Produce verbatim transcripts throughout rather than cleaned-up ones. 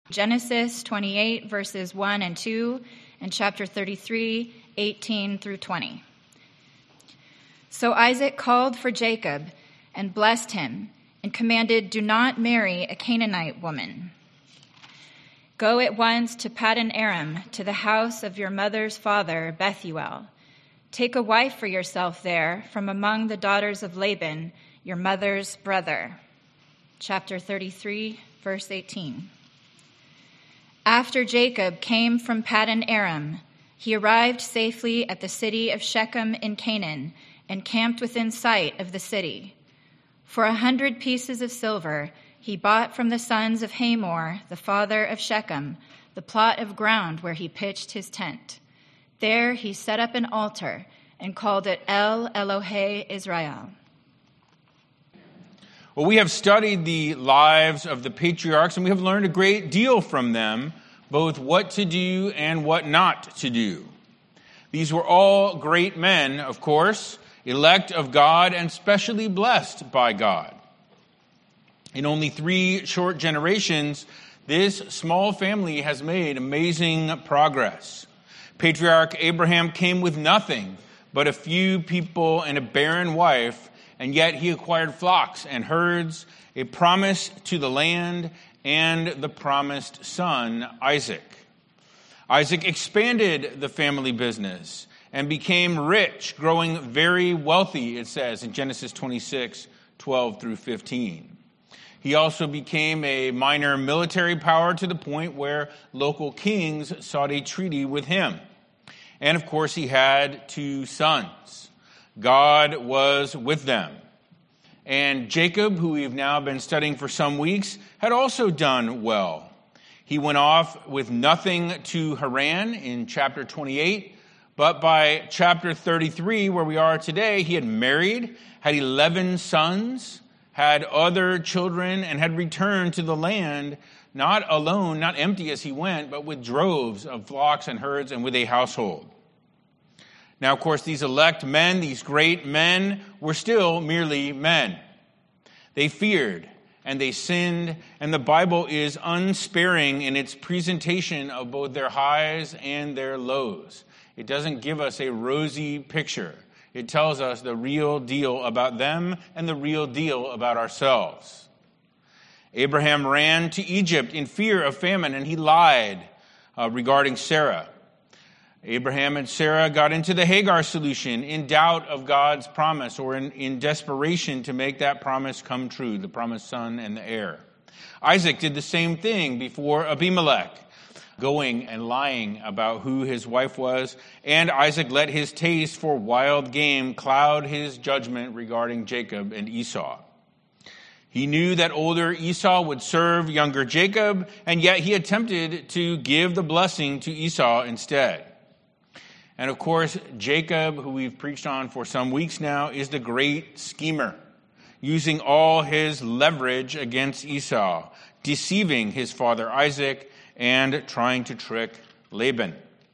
Genesis twenty-eight, verses one and two, and chapter thirty-three, eighteen through twenty. So Isaac called for Jacob and blessed him and commanded, "Do not marry a Canaanite woman. Go at once to Paddan Aram, to the house of your mother's father, Bethuel. Take a wife for yourself there from among the daughters of Laban, your mother's brother." Chapter thirty-three, verse eighteen. After Jacob came from Paddan Aram, he arrived safely at the city of Shechem in Canaan and camped within sight of the city. For a hundred pieces of silver, he bought from the sons of Hamor, the father of Shechem, the plot of ground where he pitched his tent. There he set up an altar and called it El Elohe Israel. Well, we have studied the lives of the patriarchs, and we have learned a great deal from them, both what to do and what not to do. These were all great men, of course, elect of God and specially blessed by God. In only three short generations, this small family has made amazing progress. Patriarch Abraham came with nothing but a few people and a barren wife, and yet he acquired flocks and herds, a promise to the land, and the promised son, Isaac. Isaac expanded the family business and became rich, growing very wealthy, it says in Genesis twenty-six, twelve through fifteen. He also became a minor military power to the point where local kings sought a treaty with him. And of course, he had two sons. God was with them. And Jacob, who we've now been studying for some weeks, had also done well. He went off with nothing to Haran in chapter twenty-eight, but by chapter thirty-three, where we are today, he had married, had eleven sons, had other children, and had returned to the land, not alone, not empty as he went, but with droves of flocks and herds and with a household. Now, of course, these elect men, these great men, were still merely men. They feared and they sinned, and the Bible is unsparing in its presentation of both their highs and their lows. It doesn't give us a rosy picture. It tells us the real deal about them and the real deal about ourselves. Abraham ran to Egypt in fear of famine, and he lied uh, regarding Sarah. Abraham and Sarah got into the Hagar solution in doubt of God's promise, or in, in desperation to make that promise come true, the promised son and the heir. Isaac did the same thing before Abimelech, going and lying about who his wife was, and Isaac let his taste for wild game cloud his judgment regarding Jacob and Esau. He knew that older Esau would serve younger Jacob, and yet he attempted to give the blessing to Esau instead. And of course, Jacob, who we've preached on for some weeks now, is the great schemer, using all his leverage against Esau, deceiving his father Isaac, and trying to trick Laban.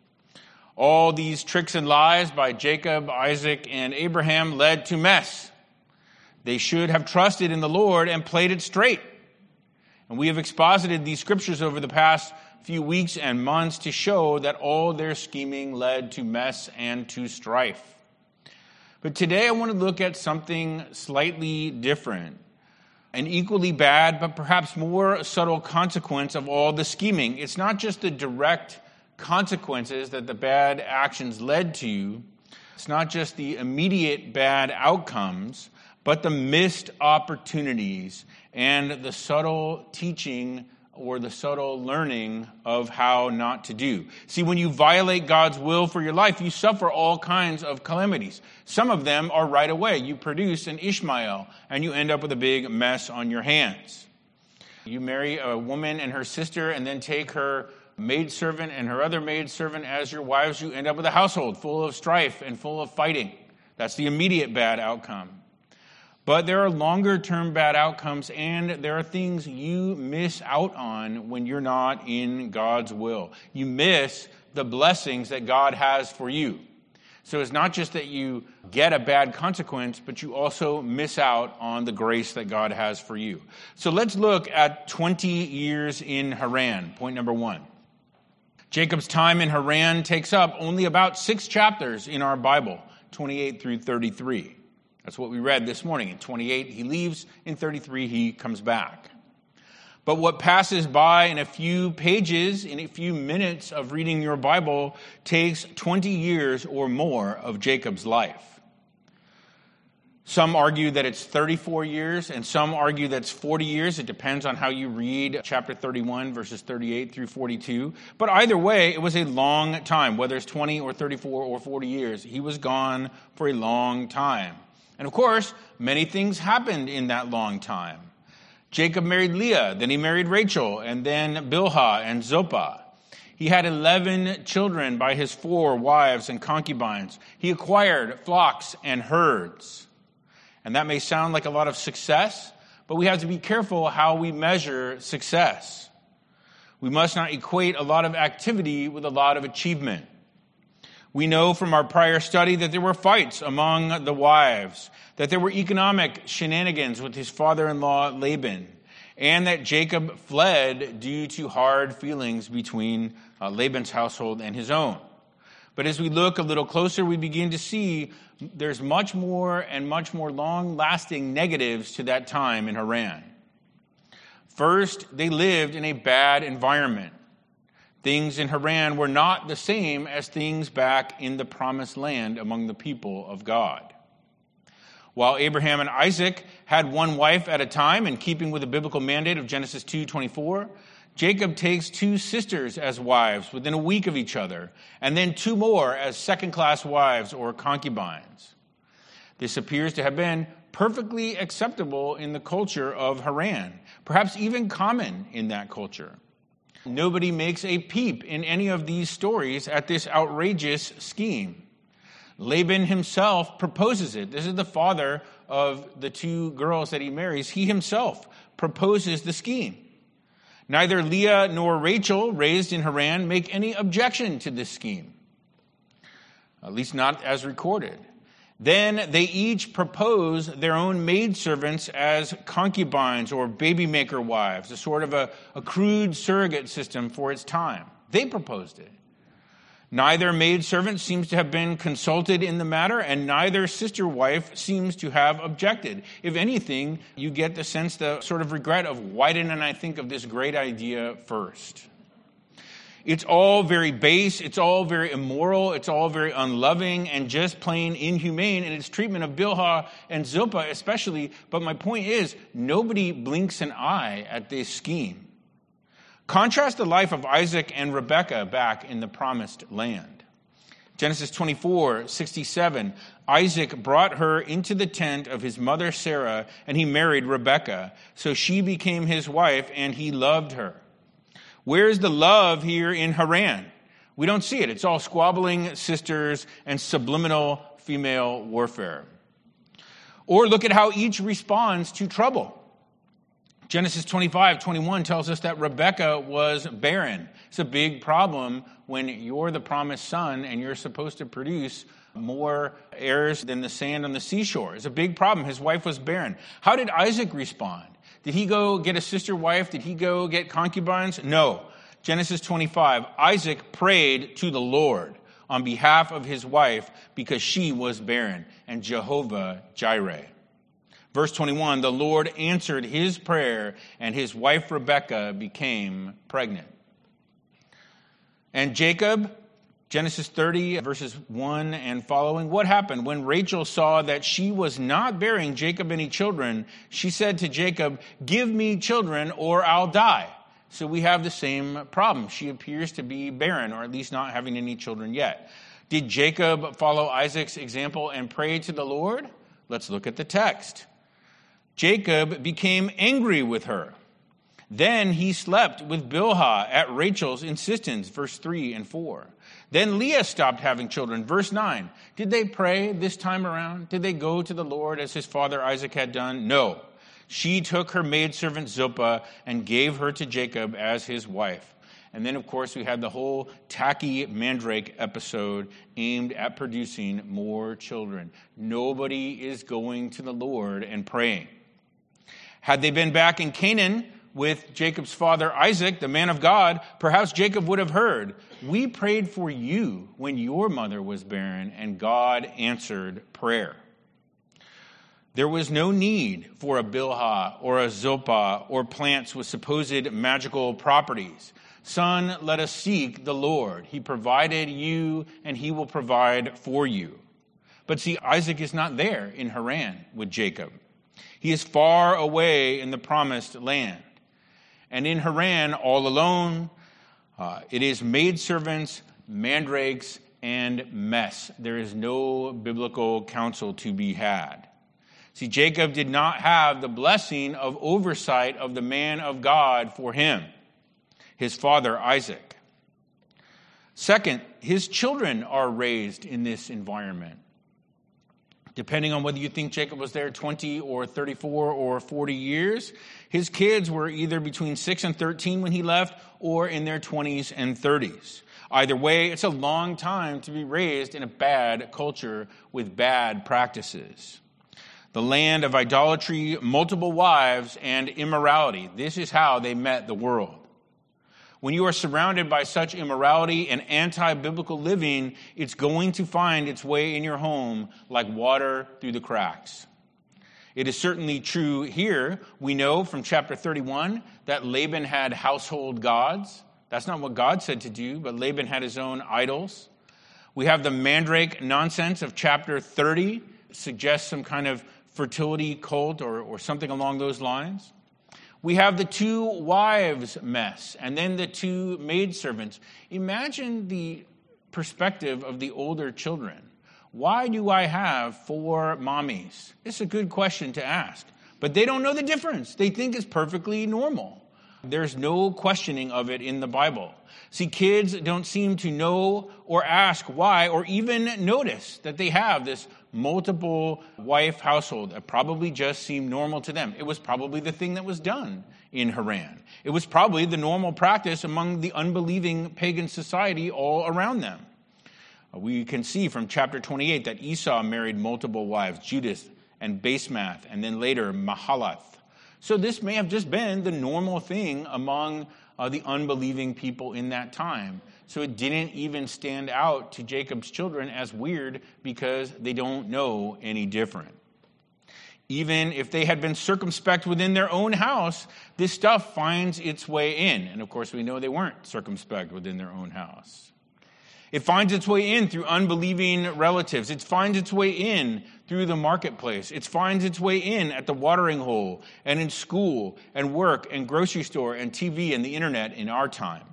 All these tricks and lies by Jacob, Isaac, and Abraham led to mess. They should have trusted in the Lord and played it straight. And we have exposited these scriptures over the past few weeks and months to show that all their scheming led to mess and to strife. But today I want to look at something slightly different, an equally bad but perhaps more subtle consequence of all the scheming. It's not just the direct consequences that the bad actions led to. It's not just the immediate bad outcomes, but the missed opportunities and the subtle teaching or the subtle learning of how not to do. See, when you violate God's will for your life, you suffer all kinds of calamities. Some of them are right away. You produce an Ishmael, and you end up with a big mess on your hands. You marry a woman and her sister, and then take her maidservant and her other maidservant as your wives. You end up with a household full of strife and full of fighting. That's the immediate bad outcome. But there are longer-term bad outcomes, and there are things you miss out on when you're not in God's will. You miss the blessings that God has for you. So it's not just that you get a bad consequence, but you also miss out on the grace that God has for you. So let's look at twenty years in Haran, point number one. Jacob's time in Haran takes up only about six chapters in our Bible, twenty-eight through thirty-three. That's what we read this morning. In twenty-eight, he leaves. In thirty-three, he comes back. But what passes by in a few pages, in a few minutes of reading your Bible, takes twenty years or more of Jacob's life. Some argue that it's thirty-four years, and some argue that's forty years. It depends on how you read chapter thirty-one, verses thirty-eight through forty-two. But either way, it was a long time. Whether it's twenty or thirty-four or forty years, he was gone for a long time. And of course, many things happened in that long time. Jacob married Leah, then he married Rachel, and then Bilhah and Zilpah. He had eleven children by his four wives and concubines. He acquired flocks and herds. And that may sound like a lot of success, but we have to be careful how we measure success. We must not equate a lot of activity with a lot of achievement. We know from our prior study that there were fights among the wives, that there were economic shenanigans with his father-in-law Laban, and that Jacob fled due to hard feelings between uh, Laban's household and his own. But as we look a little closer, we begin to see there's much more and much more long-lasting negatives to that time in Haran. First, they lived in a bad environment. Things in Haran were not the same as things back in the promised land among the people of God. While Abraham and Isaac had one wife at a time, in keeping with the biblical mandate of Genesis two twenty-four, Jacob takes two sisters as wives within a week of each other, and then two more as second-class wives or concubines. This appears to have been perfectly acceptable in the culture of Haran, perhaps even common in that culture. Nobody makes a peep in any of these stories at this outrageous scheme. Laban himself proposes it. This is the father of the two girls that he marries. He himself proposes the scheme. Neither Leah nor Rachel, raised in Haran, make any objection to this scheme, at least not as recorded. Then they each propose their own maidservants as concubines or baby maker wives, a sort of a, a crude surrogate system for its time. They proposed it. Neither maidservant seems to have been consulted in the matter, and neither sister wife seems to have objected. If anything, you get the sense, the sort of regret of, why didn't I think of this great idea first? It's all very base, it's all very immoral, it's all very unloving and just plain inhumane in its treatment of Bilhah and Zilpah especially. But my point is, nobody blinks an eye at this scheme. Contrast the life of Isaac and Rebekah back in the promised land. Genesis twenty-four sixty-seven, Isaac brought her into the tent of his mother Sarah, and he married Rebekah. So she became his wife, and he loved her. Where's the love here in Haran? We don't see it. It's all squabbling sisters and subliminal female warfare. Or look at how each responds to trouble. Genesis twenty-five twenty-one tells us that Rebekah was barren. It's a big problem when you're the promised son and you're supposed to produce more heirs than the sand on the seashore. It's a big problem. His wife was barren. How did Isaac respond? Did he go get a sister wife? Did he go get concubines? No. Genesis twenty-five, Isaac prayed to the Lord on behalf of his wife because she was barren, and Jehovah Jireh. Verse twenty-one, the Lord answered his prayer, and his wife Rebekah became pregnant. And Jacob, Genesis thirty, verses one and following, what happened? When Rachel saw that she was not bearing Jacob any children, she said to Jacob, give me children or I'll die. So we have the same problem. She appears to be barren, or at least not having any children yet. Did Jacob follow Isaac's example and pray to the Lord? Let's look at the text. Jacob became angry with her. Then he slept with Bilhah at Rachel's insistence, verse three and four. Then Leah stopped having children, verse nine. Did they pray this time around? Did they go to the Lord as his father Isaac had done? No. She took her maidservant Zilpah and gave her to Jacob as his wife. And then, of course, we had the whole tacky mandrake episode aimed at producing more children. Nobody is going to the Lord and praying. Had they been back in Canaan with Jacob's father Isaac, the man of God, perhaps Jacob would have heard, "We prayed for you when your mother was barren, and God answered prayer." There was no need for a Bilhah or a Zilpah or plants with supposed magical properties. Son, let us seek the Lord. He provided you, and he will provide for you. But see, Isaac is not there in Haran with Jacob. He is far away in the promised land. And in Haran, all alone, uh, it is maidservants, mandrakes, and mess. There is no biblical counsel to be had. See, Jacob did not have the blessing of oversight of the man of God for him, his father Isaac. Second, his children are raised in this environment. Depending on whether you think Jacob was there twenty or thirty-four or forty years, his kids were either between six and thirteen when he left or in their twenties and thirties. Either way, it's a long time to be raised in a bad culture with bad practices. The land of idolatry, multiple wives, and immorality. This is how they met the world. When you are surrounded by such immorality and anti-biblical living, it's going to find its way in your home like water through the cracks. It is certainly true here. We know from chapter thirty-one that Laban had household gods. That's not what God said to do, but Laban had his own idols. We have the mandrake nonsense of chapter thirty, suggests some kind of fertility cult or, or something along those lines. We have the two wives mess, and then the two maidservants. Imagine the perspective of the older children. Why do I have four mommies? It's a good question to ask. But they don't know the difference. They think it's perfectly normal. There's no questioning of it in the Bible. See, kids don't seem to know or ask why or even notice that they have this multiple wife household that probably just seemed normal to them. It was probably the thing that was done in Haran. It was probably the normal practice among the unbelieving pagan society all around them. We can see from chapter twenty-eight that Esau married multiple wives, Judith and Basemath, and then later Mahalath. So this may have just been the normal thing among uh, the unbelieving people in that time. So it didn't even stand out to Jacob's children as weird because they don't know any different. Even if they had been circumspect within their own house, this stuff finds its way in. And of course, we know they weren't circumspect within their own house. It finds its way in through unbelieving relatives. It finds its way in through the marketplace. It finds its way in at the watering hole and in school and work and grocery store and T V and the internet in our time.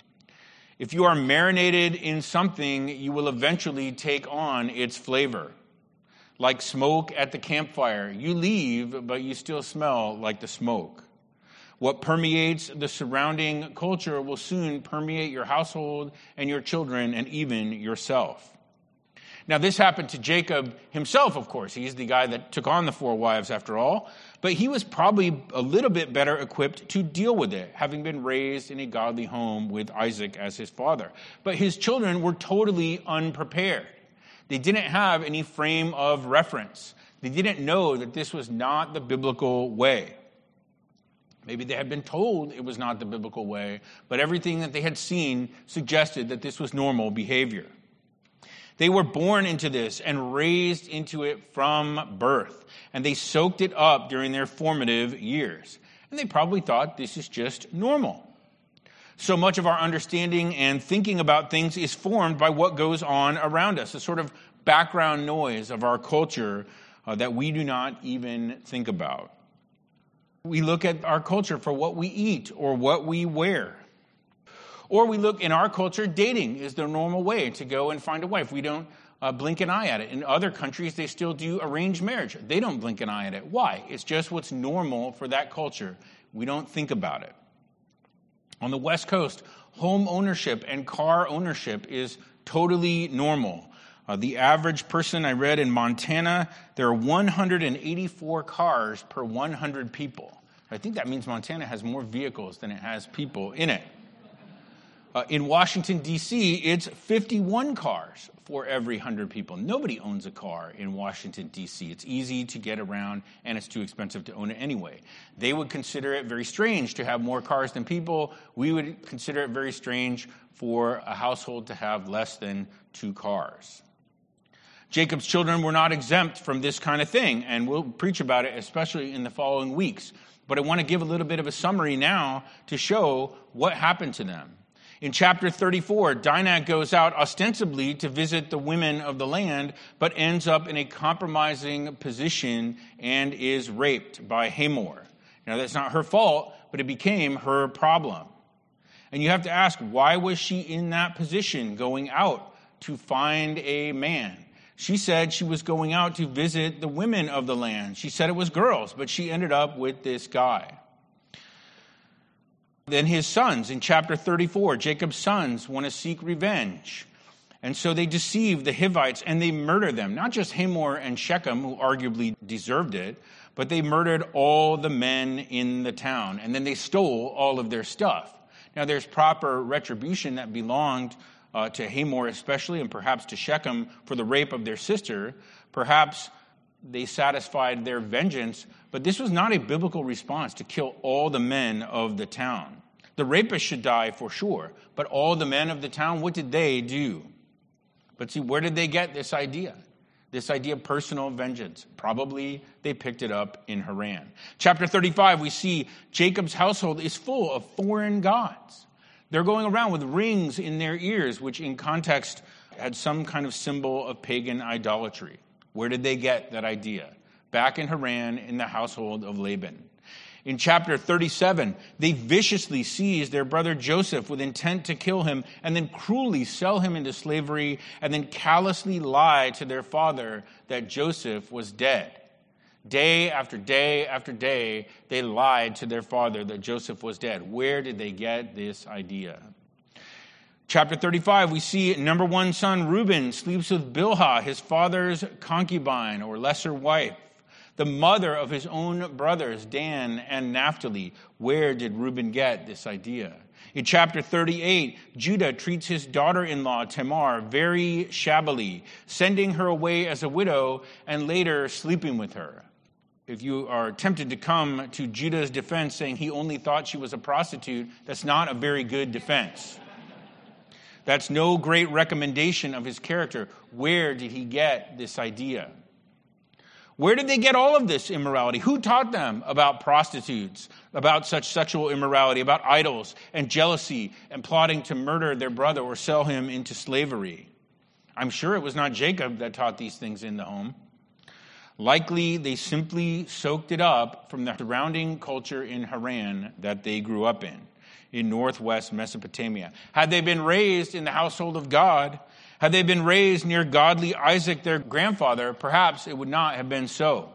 If you are marinated in something, you will eventually take on its flavor. Like smoke at the campfire, you leave, but you still smell like the smoke. What permeates the surrounding culture will soon permeate your household and your children and even yourself. Now, this happened to Jacob himself, of course. He's the guy that took on the four wives after all. But he was probably a little bit better equipped to deal with it, having been raised in a godly home with Isaac as his father. But his children were totally unprepared. They didn't have any frame of reference. They didn't know that this was not the biblical way. Maybe they had been told it was not the biblical way, but everything that they had seen suggested that this was normal behavior. They were born into this and raised into it from birth, and they soaked it up during their formative years. And they probably thought this is just normal. So much of our understanding and thinking about things is formed by what goes on around us, a sort of background noise of our culture uh, that we do not even think about. We look at our culture for what we eat or what we wear. Or we look in our culture, dating is the normal way to go and find a wife. We don't uh, blink an eye at it. In other countries, they still do arranged marriage. They don't blink an eye at it. Why? It's just what's normal for that culture. We don't think about it. On the West Coast, home ownership and car ownership is totally normal. Uh, the average person I read in Montana, there are one hundred eighty-four cars per one hundred people. I think that means Montana has more vehicles than it has people in it. Uh, in Washington, D C, it's fifty-one cars for every one hundred people. Nobody owns a car in Washington, D C. It's easy to get around, and it's too expensive to own it anyway. They would consider it very strange to have more cars than people. We would consider it very strange for a household to have less than two cars. Jacob's children were not exempt from this kind of thing, and we'll preach about it, especially in the following weeks. But I want to give a little bit of a summary now to show what happened to them. In chapter thirty-four, Dinah goes out ostensibly to visit the women of the land, but ends up in a compromising position and is raped by Hamor. Now, that's not her fault, but it became her problem. And you have to ask, why was she in that position, going out to find a man? She said she was going out to visit the women of the land. She said it was girls, but she ended up with this guy. Then his sons, in chapter thirty-four, Jacob's sons want to seek revenge. And so they deceive the Hivites and they murder them. Not just Hamor and Shechem, who arguably deserved it, but they murdered all the men in the town. And then they stole all of their stuff. Now there's proper retribution that belonged uh, to Hamor especially, and perhaps to Shechem for the rape of their sister. Perhaps they satisfied their vengeance, but this was not a biblical response to kill all the men of the town. The rapist should die for sure, but all the men of the town, what did they do? But see, where did they get this idea? This idea of personal vengeance. Probably they picked it up in Haran. Chapter thirty-five, we see Jacob's household is full of foreign gods. They're going around with rings in their ears, which in context had some kind of symbol of pagan idolatry. Where did they get that idea? Back in Haran, in the household of Laban. In chapter thirty-seven, they viciously seize their brother Joseph with intent to kill him and then cruelly sell him into slavery and then callously lie to their father that Joseph was dead. Day after day after day, they lied to their father that Joseph was dead. Where did they get this idea? Chapter thirty-five, we see number one son Reuben sleeps with Bilhah, his father's concubine or lesser wife, the mother of his own brothers, Dan and Naphtali. Where did Reuben get this idea? In chapter thirty-eight, Judah treats his daughter-in-law, Tamar, very shabbily, sending her away as a widow and later sleeping with her. If you are tempted to come to Judah's defense saying he only thought she was a prostitute, that's not a very good defense. That's no great recommendation of his character. Where did he get this idea? Where did they get all of this immorality? Who taught them about prostitutes, about such sexual immorality, about idols and jealousy and plotting to murder their brother or sell him into slavery? I'm sure it was not Jacob that taught these things in the home. Likely, they simply soaked it up from the surrounding culture in Haran that they grew up in, in northwest Mesopotamia. Had they been raised in the household of God, had they been raised near godly Isaac, their grandfather, perhaps it would not have been so.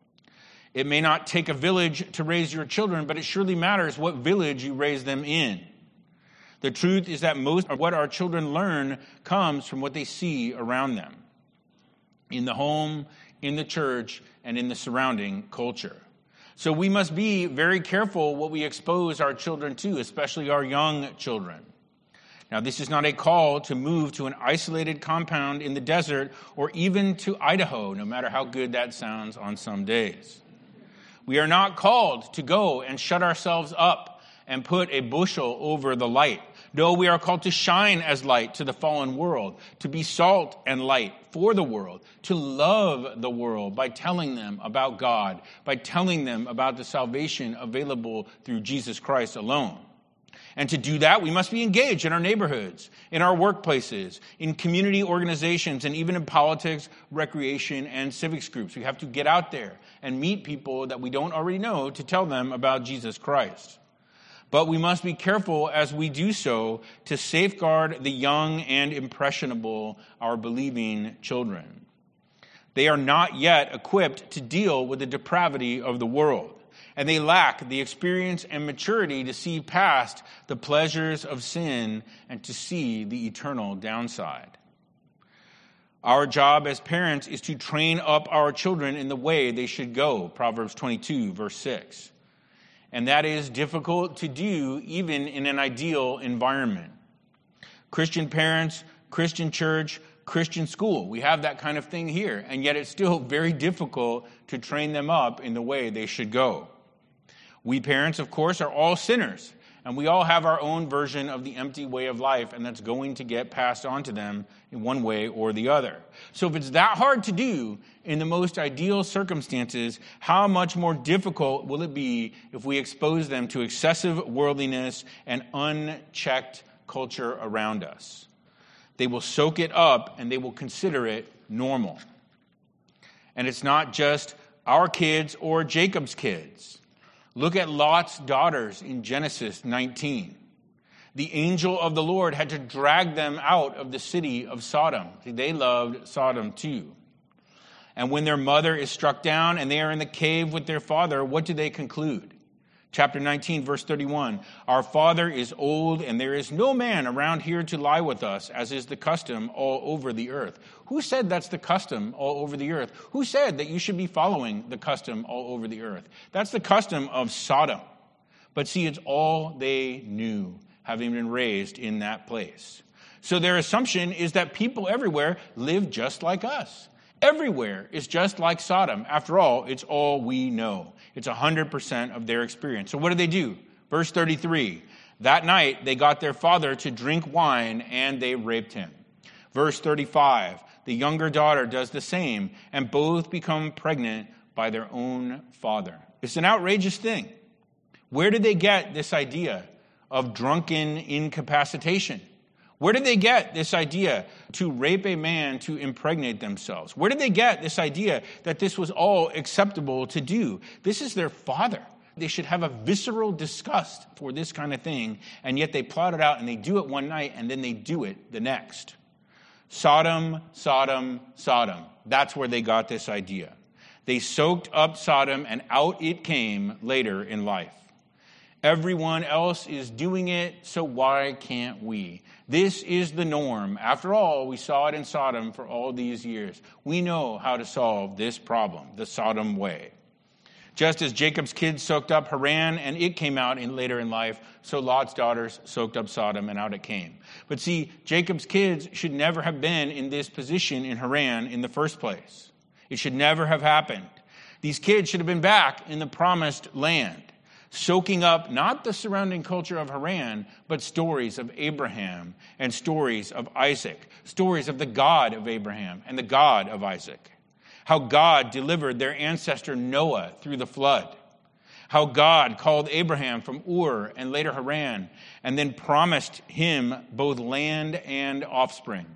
It may not take a village to raise your children, but it surely matters what village you raise them in. The truth is that most of what our children learn comes from what they see around them, in the home, in the church, and in the surrounding culture. So we must be very careful what we expose our children to, especially our young children. Now, this is not a call to move to an isolated compound in the desert or even to Idaho, no matter how good that sounds on some days. We are not called to go and shut ourselves up and put a bushel over the light. No, we are called to shine as light to the fallen world, to be salt and light for the world, to love the world by telling them about God, by telling them about the salvation available through Jesus Christ alone. And to do that, we must be engaged in our neighborhoods, in our workplaces, in community organizations, and even in politics, recreation, and civics groups. We have to get out there and meet people that we don't already know to tell them about Jesus Christ. But we must be careful as we do so to safeguard the young and impressionable, our believing children. They are not yet equipped to deal with the depravity of the world, and they lack the experience and maturity to see past the pleasures of sin and to see the eternal downside. Our job as parents is to train up our children in the way they should go, Proverbs twenty-two, verse six. And that is difficult to do even in an ideal environment. Christian parents, Christian church, Christian school, we have that kind of thing here, and yet it's still very difficult to train them up in the way they should go. We parents, of course, are all sinners, and we all have our own version of the empty way of life, and that's going to get passed on to them in one way or the other. So if it's that hard to do in the most ideal circumstances, how much more difficult will it be if we expose them to excessive worldliness and unchecked culture around us? They will soak it up, and they will consider it normal. And it's not just our kids or Jacob's kids. Look at Lot's daughters in Genesis nineteen. The angel of the Lord had to drag them out of the city of Sodom. See, they loved Sodom too. And when their mother is struck down and they are in the cave with their father, what do they conclude? Chapter nineteen, verse thirty-one, our father is old, and there is no man around here to lie with us, as is the custom all over the earth. Who said that's the custom all over the earth? Who said that you should be following the custom all over the earth? That's the custom of Sodom. But see, it's all they knew, having been raised in that place. So their assumption is that people everywhere live just like us. Everywhere is just like Sodom. After all, it's all we know. It's one hundred percent of their experience. So what do they do? Verse thirty-three, that night they got their father to drink wine and they raped him. Verse thirty-five, the younger daughter does the same, and both become pregnant by their own father. It's an outrageous thing. Where did they get this idea of drunken incapacitation? Where did they get this idea to rape a man to impregnate themselves? Where did they get this idea that this was all acceptable to do? This is their father. They should have a visceral disgust for this kind of thing, and yet they plot it out and they do it one night and then they do it the next. Sodom, Sodom, Sodom. That's where they got this idea. They soaked up Sodom and out it came later in life. Everyone else is doing it, so why can't we? This is the norm. After all, we saw it in Sodom for all these years. We know how to solve this problem, the Sodom way. Just as Jacob's kids soaked up Haran and it came out in later in life, so Lot's daughters soaked up Sodom and out it came. But see, Jacob's kids should never have been in this position in Haran in the first place. It should never have happened. These kids should have been back in the promised land, soaking up not the surrounding culture of Haran, but stories of Abraham and stories of Isaac, stories of the God of Abraham and the God of Isaac. How God delivered their ancestor Noah through the flood. How God called Abraham from Ur and later Haran, and then promised him both land and offspring.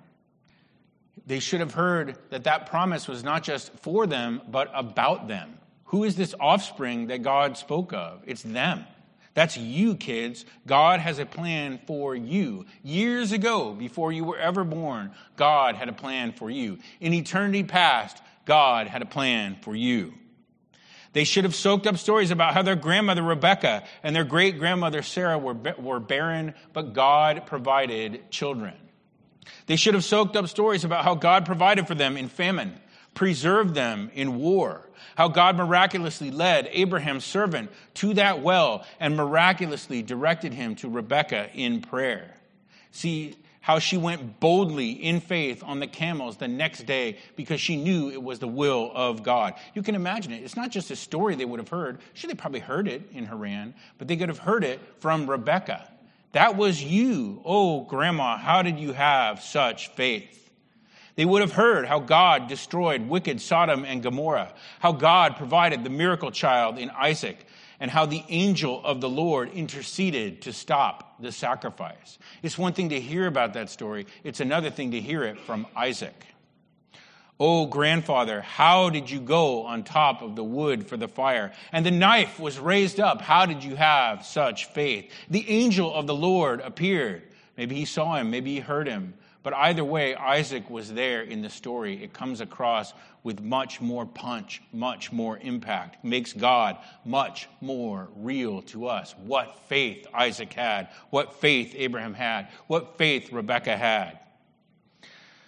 They should have heard that that promise was not just for them, but about them. Who is this offspring that God spoke of? It's them. That's you, kids. God has a plan for you. Years ago, before you were ever born, God had a plan for you. In eternity past, God had a plan for you. They should have soaked up stories about how their grandmother Rebecca and their great-grandmother Sarah were, were barren, but God provided children. They should have soaked up stories about how God provided for them in famine, preserved them in war, how God miraculously led Abraham's servant to that well and miraculously directed him to Rebekah in prayer. See how she went boldly in faith on the camels the next day because she knew it was the will of God. You can imagine it. It's not just a story they would have heard. Sure, they probably heard it in Haran, but they could have heard it from Rebekah. That was you. Oh, Grandma, how did you have such faith? They would have heard how God destroyed wicked Sodom and Gomorrah, how God provided the miracle child in Isaac, and how the angel of the Lord interceded to stop the sacrifice. It's one thing to hear about that story. It's another thing to hear it from Isaac. Oh, grandfather, how did you go on top of the wood for the fire? And the knife was raised up. How did you have such faith? The angel of the Lord appeared. Maybe he saw him. Maybe he heard him. But either way, Isaac was there in the story. It comes across with much more punch, much more impact, makes God much more real to us. What faith Isaac had, what faith Abraham had, what faith Rebekah had.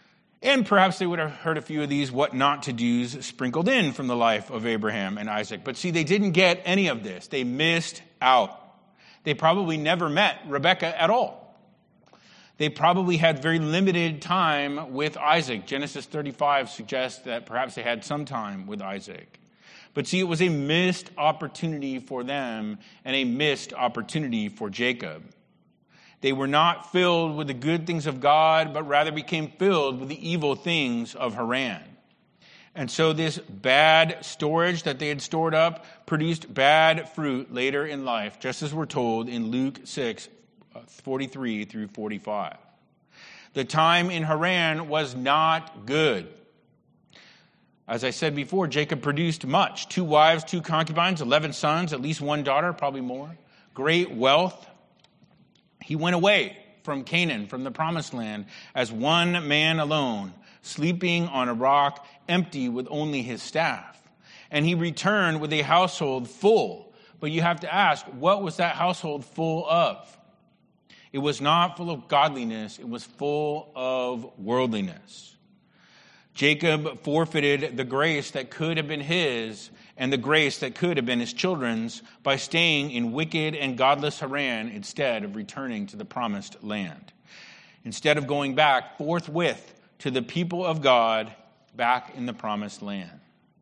And perhaps they would have heard a few of these what not to do's sprinkled in from the life of Abraham and Isaac. But see, they didn't get any of this. They missed out. They probably never met Rebekah at all. They probably had very limited time with Isaac. Genesis thirty-five suggests that perhaps they had some time with Isaac. But see, it was a missed opportunity for them and a missed opportunity for Jacob. They were not filled with the good things of God, but rather became filled with the evil things of Haran. And so this bad storage that they had stored up produced bad fruit later in life, just as we're told in Luke six, forty-three through forty-five. The time in Haran was not good. As I said before, Jacob produced much. Two wives, two concubines, eleven sons, at least one daughter, probably more. Great wealth. He went away from Canaan, from the promised land, as one man alone, sleeping on a rock, empty with only his staff. And he returned with a household full. But you have to ask, what was that household full of? It was not full of godliness. It was full of worldliness. Jacob forfeited the grace that could have been his and the grace that could have been his children's by staying in wicked and godless Haran instead of returning to the promised land. Instead of going back forthwith to the people of God back in the promised land.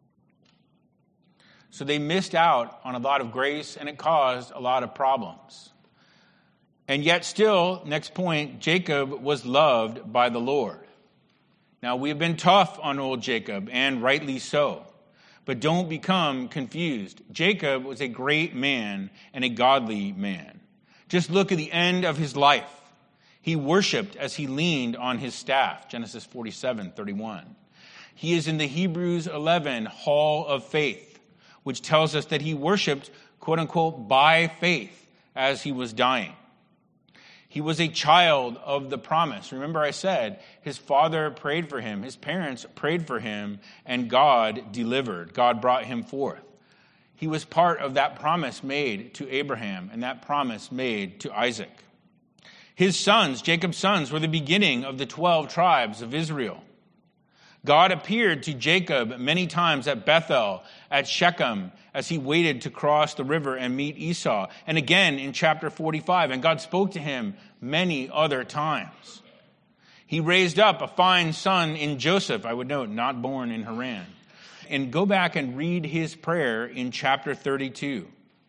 So they missed out on a lot of grace, and it caused a lot of problems. And yet still, next point, Jacob was loved by the Lord. Now, we've been tough on old Jacob, and rightly so. But don't become confused. Jacob was a great man and a godly man. Just look at the end of his life. He worshiped as he leaned on his staff, Genesis forty-seven, thirty-one. He is in the Hebrews eleven hall of faith, which tells us that he worshiped, quote unquote, by faith as he was dying. He was a child of the promise. Remember I said his father prayed for him, his parents prayed for him, and God delivered. God brought him forth. He was part of that promise made to Abraham and that promise made to Isaac. His sons, Jacob's sons, were the beginning of the twelve tribes of Israel. God appeared to Jacob many times at Bethel, at Shechem, as he waited to cross the river and meet Esau. And again in chapter forty-five, and God spoke to him many other times. He raised up a fine son in Joseph, I would note, not born in Haran. And go back and read his prayer in chapter thirty-two.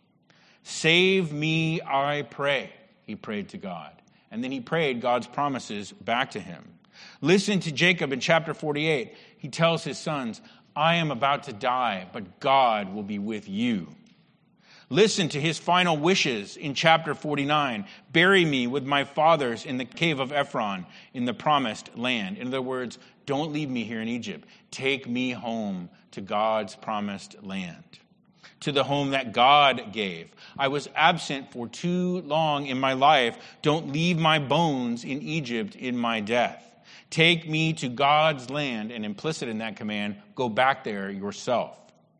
Save me, I pray, he prayed to God. And then he prayed God's promises back to him. Listen to Jacob in chapter forty-eight. He tells his sons, I am about to die, but God will be with you. Listen to his final wishes in chapter forty-nine. Bury me with my fathers in the cave of Ephron in the promised land. In other words, don't leave me here in Egypt. Take me home to God's promised land, to the home that God gave. I was absent for too long in my life. Don't leave my bones in Egypt in my death. Take me to God's land, and implicit in that command, go back there yourself.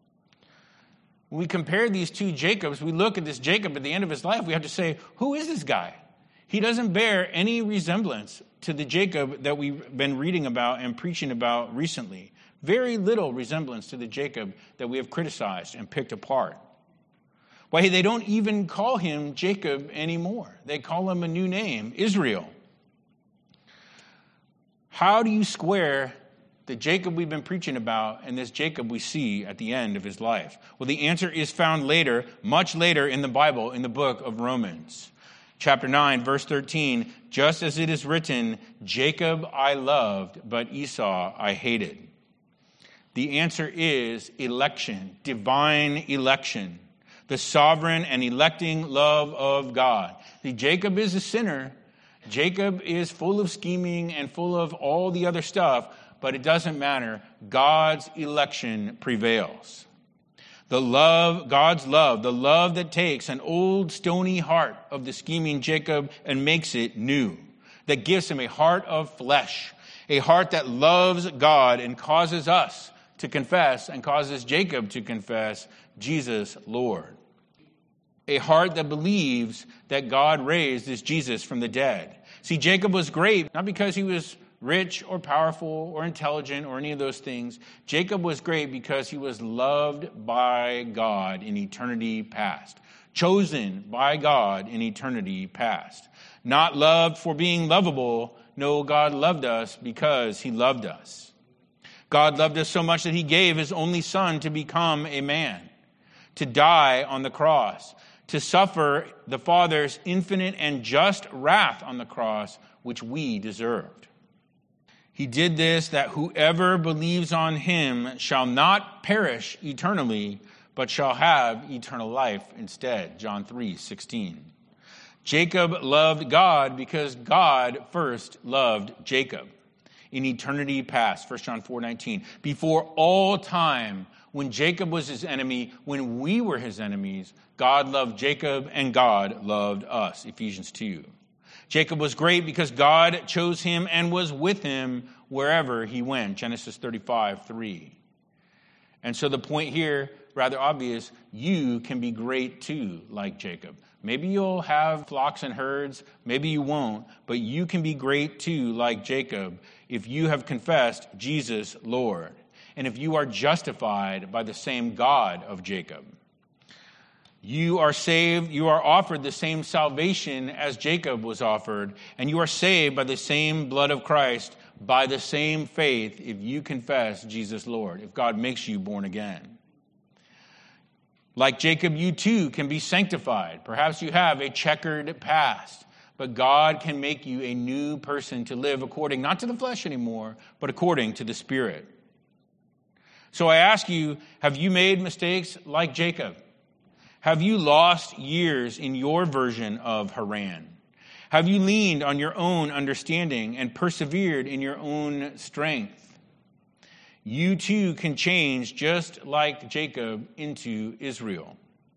When we compare these two Jacobs, we look at this Jacob at the end of his life, we have to say, who is this guy? He doesn't bear any resemblance to the Jacob that we've been reading about and preaching about recently. Very little resemblance to the Jacob that we have criticized and picked apart. Why, they don't even call him Jacob anymore. They call him a new name, Israel. How do you square the Jacob we've been preaching about and this Jacob we see at the end of his life? Well, the answer is found later, much later in the Bible, in the book of Romans. Chapter nine, verse thirteen, just as it is written, Jacob I loved, but Esau I hated. The answer is election, divine election, the sovereign and electing love of God. See, Jacob is a sinner. Jacob is full of scheming and full of all the other stuff, but it doesn't matter. God's election prevails. The love, God's love, the love that takes an old stony heart of the scheming Jacob and makes it new, that gives him a heart of flesh, a heart that loves God and causes us to confess and causes Jacob to confess Jesus Lord. A heart that believes that God raised this Jesus from the dead. See, Jacob was great, not because he was rich or powerful or intelligent or any of those things. Jacob was great because he was loved by God in eternity past. Chosen by God in eternity past. Not loved for being lovable. No, God loved us because he loved us. God loved us so much that he gave his only son to become a man, to die on the cross, to suffer the Father's infinite and just wrath on the cross, which we deserved. He did this that whoever believes on him shall not perish eternally, but shall have eternal life instead. John three sixteen. Jacob loved God because God first loved Jacob in eternity past. First John four nineteen. Before all time, when Jacob was his enemy, when we were his enemies, God loved Jacob and God loved us. Ephesians two. Jacob was great because God chose him and was with him wherever he went. Genesis thirty-five three. And so the point here, rather obvious, you can be great too, like Jacob. Maybe you'll have flocks and herds, maybe you won't, but you can be great too, like Jacob, if you have confessed Jesus Lord, and if you are justified by the same God of Jacob. You are saved, you are offered the same salvation as Jacob was offered, and you are saved by the same blood of Christ, by the same faith, if you confess Jesus Lord, if God makes you born again. Like Jacob, you too can be sanctified. Perhaps you have a checkered past, but God can make you a new person to live according, not to the flesh anymore, but according to the Spirit. So I ask you, have you made mistakes like Jacob? Have you lost years in your version of Haran? Have you leaned on your own understanding and persevered in your own strength? You too can change just like Jacob into Israel.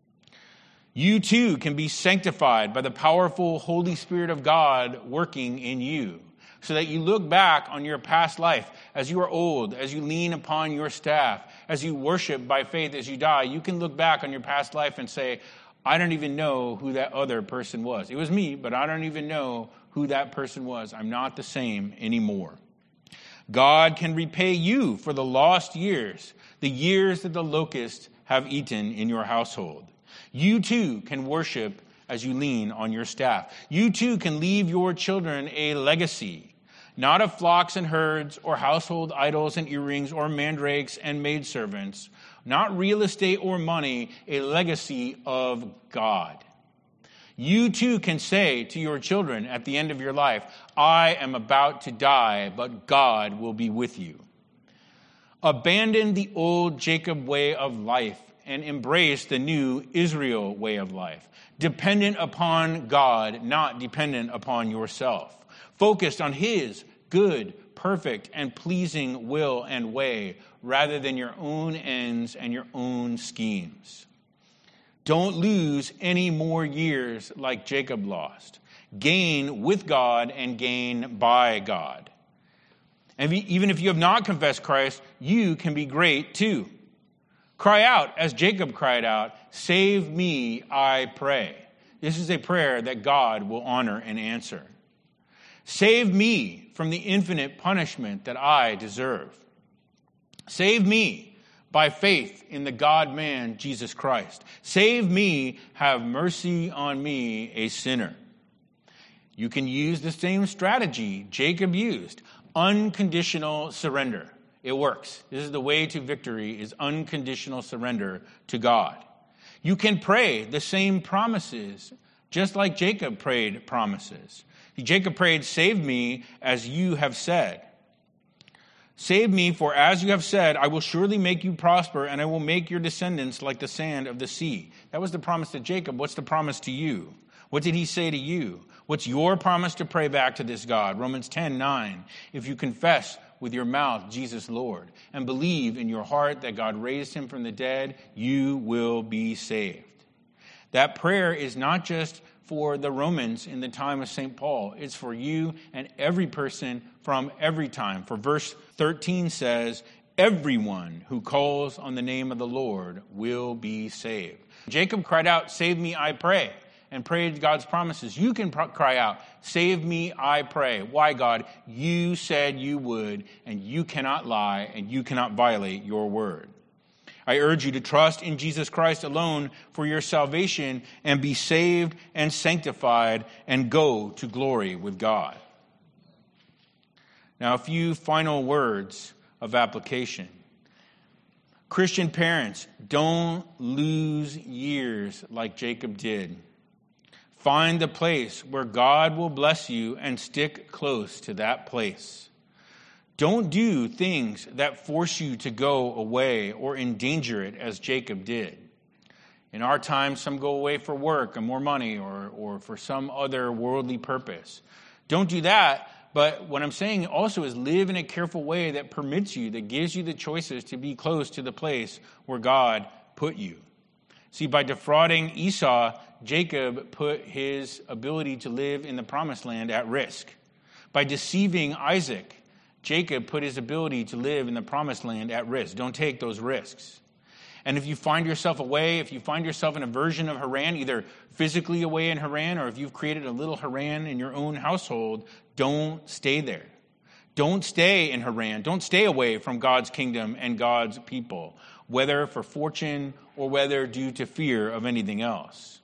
You too can be sanctified by the powerful Holy Spirit of God working in you, so that you look back on your past life as you are old, as you lean upon your staff, as you worship by faith as you die. You can look back on your past life and say, I don't even know who that other person was. It was me, but I don't even know who that person was. I'm not the same anymore. God can repay you for the lost years, the years that the locusts have eaten in your household. You too can worship as you lean on your staff. You too can leave your children a legacy, not of flocks and herds or household idols and earrings or mandrakes and maidservants, not real estate or money, a legacy of God. You too can say to your children at the end of your life, I am about to die, but God will be with you. Abandon the old Jacob way of life and embrace the new Israel way of life, dependent upon God, not dependent upon yourself, focused on his good, perfect, and pleasing will and way, rather than your own ends and your own schemes. Don't lose any more years like Jacob lost. Gain with God and gain by God. And even if you have not confessed Christ, you can be great too. Cry out as Jacob cried out, save me, I pray. This is a prayer that God will honor and answer. Save me from the infinite punishment that I deserve. Save me by faith in the God-man, Jesus Christ. Save me, have mercy on me, a sinner. You can use the same strategy Jacob used, unconditional surrender. It works. This is the way to victory, is unconditional surrender to God. You can pray the same promises, just like Jacob prayed promises. Jacob prayed, save me as you have said. Save me, for as you have said, I will surely make you prosper, and I will make your descendants like the sand of the sea. That was the promise to Jacob. What's the promise to you? What did he say to you? What's your promise to pray back to this God? Romans ten nine. If you confess with your mouth Jesus Lord, and believe in your heart that God raised him from the dead, you will be saved. That prayer is not just for the Romans in the time of Saint Paul. It's for you and every person from every time. For verse thirteen says, everyone who calls on the name of the Lord will be saved. Jacob cried out, save me, I pray. and pray God's promises. You can pro- cry out, save me, I pray. Why, God? You said you would, and you cannot lie, and you cannot violate your word. I urge you to trust in Jesus Christ alone for your salvation and be saved and sanctified and go to glory with God. Now, a few final words of application. Christian parents, don't lose years like Jacob did. Find the place where God will bless you and stick close to that place. Don't do things that force you to go away or endanger it as Jacob did. In our time, some go away for work and more money or, or for some other worldly purpose. Don't do that, but what I'm saying also is live in a careful way that permits you, that gives you the choices to be close to the place where God put you. See, by defrauding Esau, Jacob put his ability to live in the promised land at risk. By deceiving Isaac, Jacob put his ability to live in the promised land at risk. Don't take those risks. And if you find yourself away, if you find yourself in a version of Haran, either physically away in Haran, or if you've created a little Haran in your own household, don't stay there. Don't stay in Haran. Don't stay away from God's kingdom and God's people, whether for fortune or whether due to fear of anything else.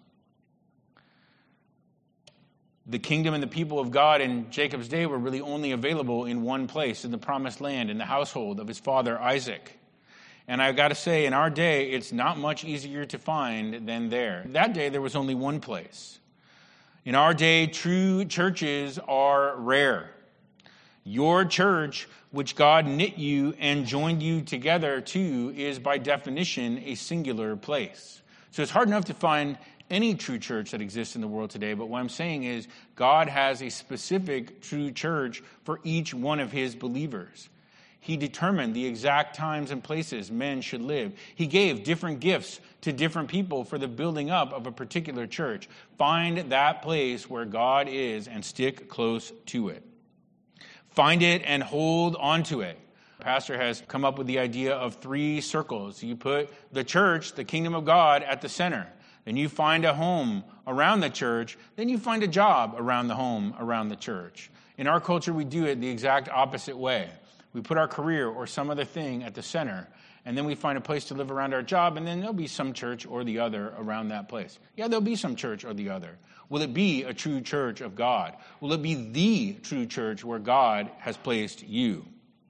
The kingdom and the people of God in Jacob's day were really only available in one place, in the promised land, in the household of his father Isaac. And I've got to say, in our day, it's not much easier to find than there. That day, there was only one place. In our day, true churches are rare. Your church, which God knit you and joined you together to, is by definition a singular place. So it's hard enough to find any true church that exists in the world today, but what I'm saying is God has a specific true church for each one of his believers. He determined the exact times and places men should live. He gave different gifts to different people for the building up of a particular church. Find that place where God is and stick close to it. Find it and hold on to it. Pastor has come up with the idea of three circles. You put the church, the kingdom of God, at the center. Then you find a home around the church. Then you find a job around the home, around the church. In our culture, we do it the exact opposite way. We put our career or some other thing at the center, and then we find a place to live around our job, and then there'll be some church or the other around that place. Yeah, there'll be some church or the other. Will it be a true church of God? Will it be the true church where God has placed you?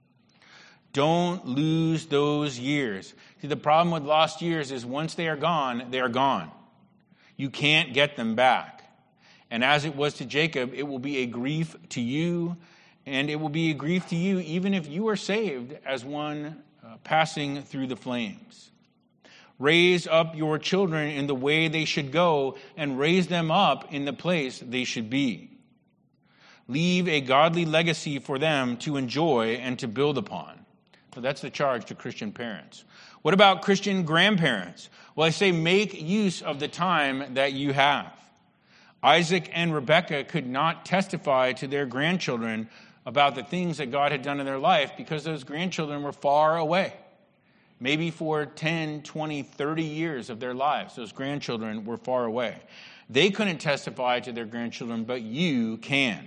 Don't lose those years. See, the problem with lost years is once they are gone, they are gone. You can't get them back. And as it was to Jacob, it will be a grief to you, and it will be a grief to you even if you are saved as one uh, passing through the flames. Raise up your children in the way they should go, and raise them up in the place they should be. Leave a godly legacy for them to enjoy and to build upon. So that's the charge to Christian parents. What about Christian grandparents? Well, I say make use of the time that you have. Isaac and Rebekah could not testify to their grandchildren about the things that God had done in their life because those grandchildren were far away. Maybe for ten, twenty, thirty years of their lives, those grandchildren were far away. They couldn't testify to their grandchildren, but you can.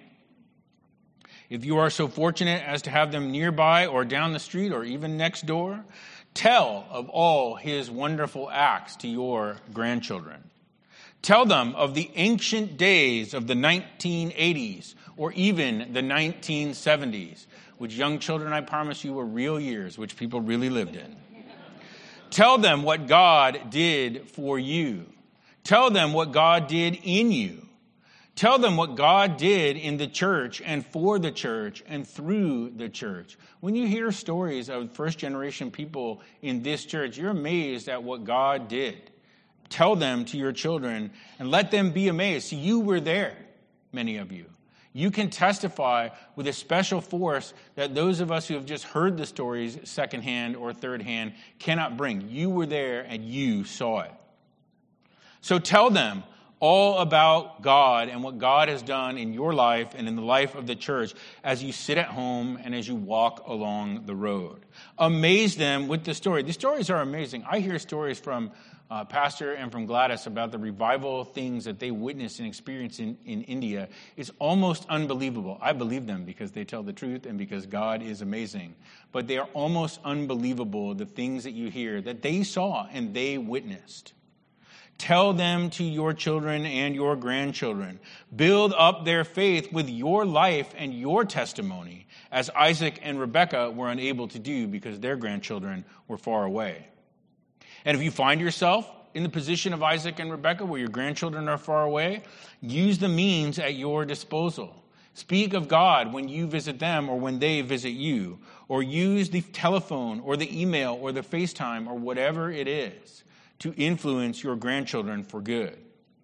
If you are so fortunate as to have them nearby or down the street or even next door, tell of all his wonderful acts to your grandchildren. Tell them of the ancient days of the nineteen eighties or even the nineteen seventies, which young children, I promise you, were real years, which people really lived in. Tell them what God did for you. Tell them what God did in you. Tell them what God did in the church and for the church and through the church. When you hear stories of first generation people in this church, you're amazed at what God did. Tell them to your children and let them be amazed. See, you were there, many of you. You can testify with a special force that those of us who have just heard the stories secondhand or third hand cannot bring. You were there and you saw it. So tell them all about God and what God has done in your life and in the life of the church as you sit at home and as you walk along the road. Amaze them with the story. The stories are amazing. I hear stories from uh, Pastor and from Gladys about the revival things that they witnessed and experienced in, in India. It's almost unbelievable. I believe them because they tell the truth and because God is amazing. But they are almost unbelievable, the things that you hear that they saw and they witnessed. Tell them to your children and your grandchildren. Build up their faith with your life and your testimony, as Isaac and Rebekah were unable to do because their grandchildren were far away. And if you find yourself in the position of Isaac and Rebekah, where your grandchildren are far away, use the means at your disposal. Speak of God when you visit them or when they visit you, or use the telephone or the email or the FaceTime or whatever it is to influence your grandchildren for good.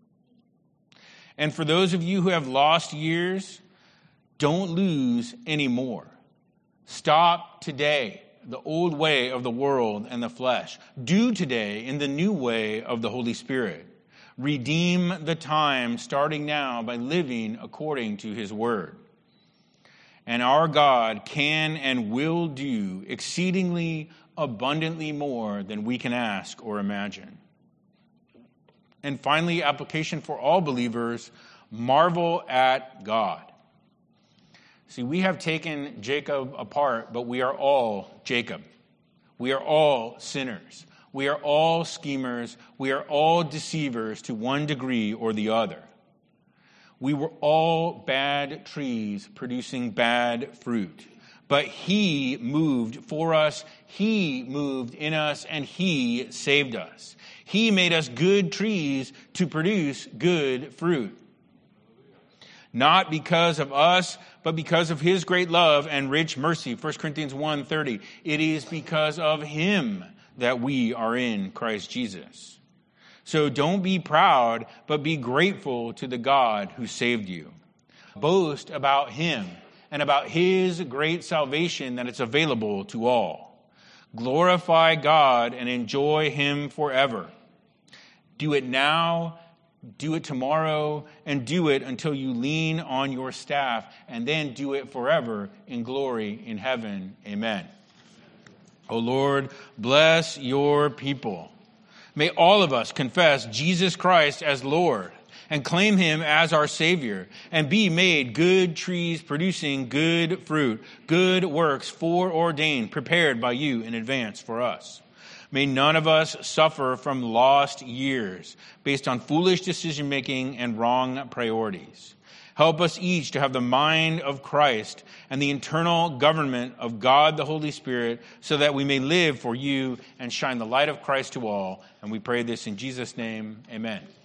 And for those of you who have lost years, don't lose any more. Stop today the old way of the world and the flesh. Do today in the new way of the Holy Spirit. Redeem the time starting now by living according to his word. And our God can and will do exceedingly abundantly more than we can ask or imagine. And finally, application for all believers, marvel at God. See, we have taken Jacob apart, but we are all Jacob. We are all sinners. We are all schemers. We are all deceivers to one degree or the other. We were all bad trees producing bad fruit. But he moved for us, he moved in us, and he saved us. He made us good trees to produce good fruit. Not because of us, but because of his great love and rich mercy. First Corinthians one thirty. It is because of him that we are in Christ Jesus. So don't be proud, but be grateful to the God who saved you. Boast about him and about his great salvation that it's available to all. Glorify God and enjoy him forever. Do it now, do it tomorrow, and do it until you lean on your staff, and then do it forever in glory in heaven. Amen. O Lord, bless your people. May all of us confess Jesus Christ as Lord and claim him as our Savior, and be made good trees producing good fruit, good works foreordained, prepared by you in advance for us. May none of us suffer from lost years based on foolish decision-making and wrong priorities. Help us each to have the mind of Christ and the internal government of God the Holy Spirit, so that we may live for you and shine the light of Christ to all. And we pray this in Jesus' name. Amen.